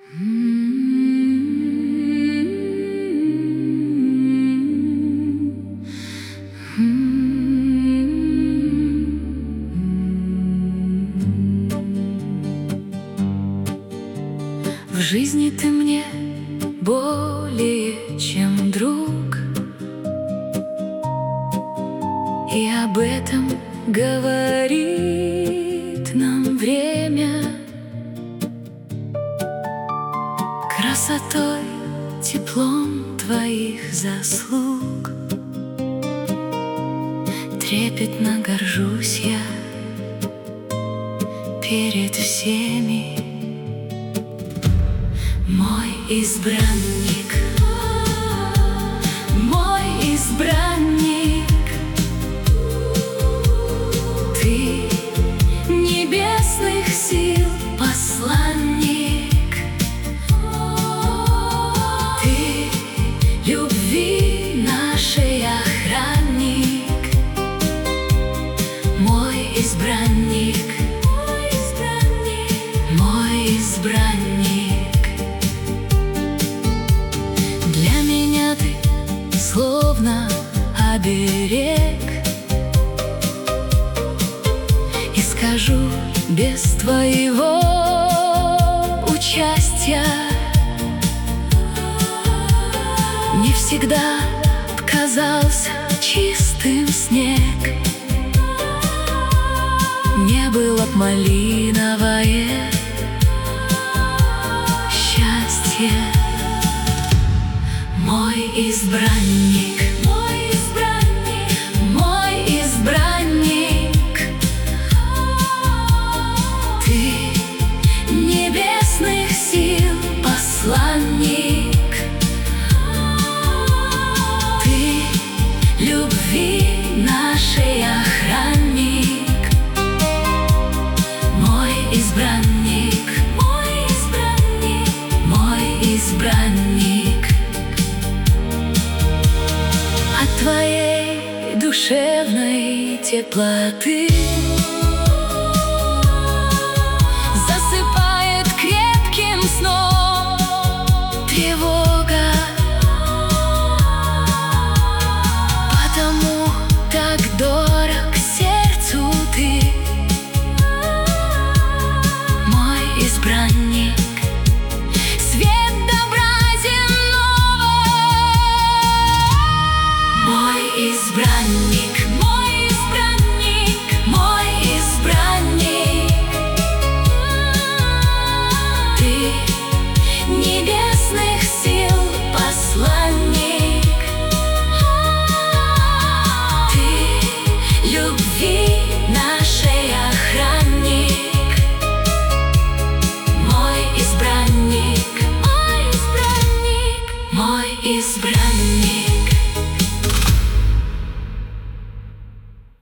В жизни ты мне более чем друг, и об этом говорит нам время. Красотой, теплом твоих заслуг трепетно горжусь я перед всеми. Мой избранник, мой избранник, ты небесных сил посланник, ты любви нашей охранник, мой избранник, мой избранник, мой избранник. Для меня ты словно оберег, и скажу без твоего участия не всегда казался чистым снег. Не было б малиновое счастье. Мой избранник, мой избранник, мой избранник, ты небесных сил посланник, ты любви нашей охранник, мой избранник, мой избранник, мой избранник. От твоей душевной теплоты засыпает крепким сном тревога, потому так дорог сердцу ты, мой избранник. Свет добра земного, мой избранник, мой избранник, мой избранник, ты небесных сил посланник, ты любви нашей охранник, мой избранник, мой избранник, мой избранник.